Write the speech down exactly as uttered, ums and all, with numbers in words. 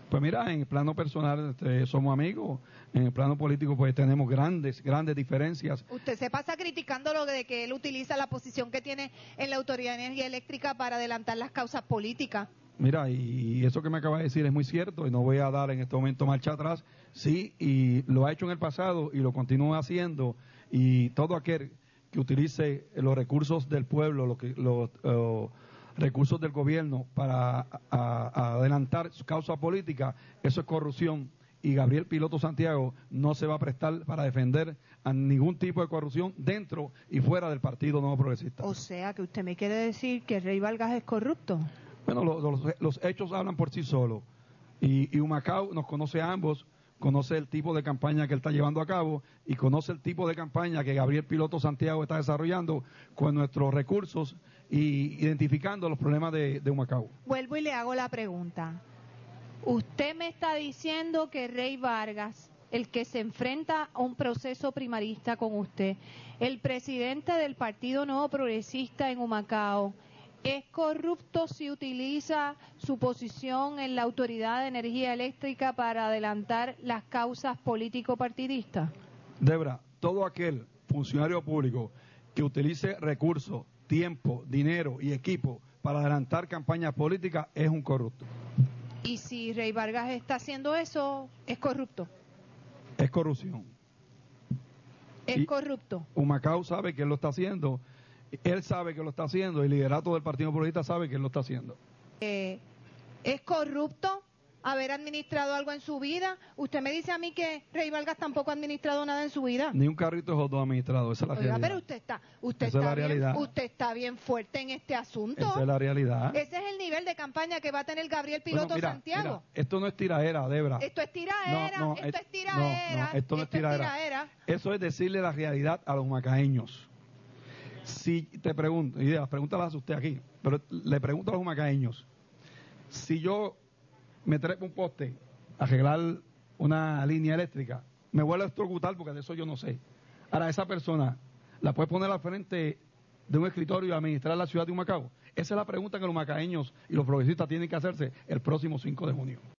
Pues mira, en el plano personal este, somos amigos, en el plano político pues tenemos grandes, grandes diferencias. Usted se pasa criticando lo de que él utiliza la posición que tiene en la Autoridad de Energía Eléctrica para adelantar las causas políticas. Mira, y eso que me acaba de decir es muy cierto y no voy a dar en este momento marcha atrás. Sí, y lo ha hecho en el pasado y lo continúa haciendo, y todo aquel que utilice los recursos del pueblo, lo que, los uh, recursos del gobierno para a, a adelantar su causa política, eso es corrupción. Y Gabriel Piloto Santiago no se va a prestar para defender a ningún tipo de corrupción dentro y fuera del Partido Nuevo Progresista. O sea, que usted me quiere decir que Rey Vargas es corrupto. Bueno, los, los, los hechos hablan por sí solos. Y, y Humacao nos conoce a ambos, conoce el tipo de campaña que él está llevando a cabo y conoce el tipo de campaña que Gabriel Piloto Santiago está desarrollando con nuestros recursos y identificando los problemas de, de Humacao. Vuelvo y le hago la pregunta. Usted me está diciendo que Rey Vargas, el que se enfrenta a un proceso primarista con usted, el presidente del Partido Nuevo Progresista en Humacao, ¿es corrupto si utiliza su posición en la Autoridad de Energía Eléctrica para adelantar las causas político-partidistas? Debra, todo aquel funcionario público que utilice recursos, tiempo, dinero y equipo para adelantar campañas políticas es un corrupto. Y si Rey Vargas está haciendo eso, ¿es corrupto? Es corrupción. Es y corrupto. Humacao sabe que él lo está haciendo, él sabe que lo está haciendo, y el liderato del Partido Progresista sabe que él lo está haciendo. Eh, ¿Es corrupto haber administrado algo en su vida? Usted me dice a mí que Rey Vargas tampoco ha administrado nada en su vida. Ni un carrito de hot dog administrado, esa es la Oiga, realidad. pero usted está, usted Esa está es la bien, realidad. usted está bien fuerte en este asunto. Esa es la realidad. Ese es el nivel de campaña que va a tener Gabriel Piloto Bueno, mira, Santiago. Mira, esto no es tiraera, Debra. Esto es tiraera, No, no, esto es, es tiraera, no, no, esto no es tiraera. tiraera. Eso es decirle la realidad a los humacaeños. Si te pregunto, y las preguntas las hace usted aquí, pero le pregunto a los humacaeños, si yo me trepo un poste a arreglar una línea eléctrica, me vuelvo a electrocutar porque de eso yo no sé. Ahora, esa persona la puede poner al frente de un escritorio y administrar la ciudad de Humacao. Esa es la pregunta que los humacaeños y los progresistas tienen que hacerse el próximo cinco de junio.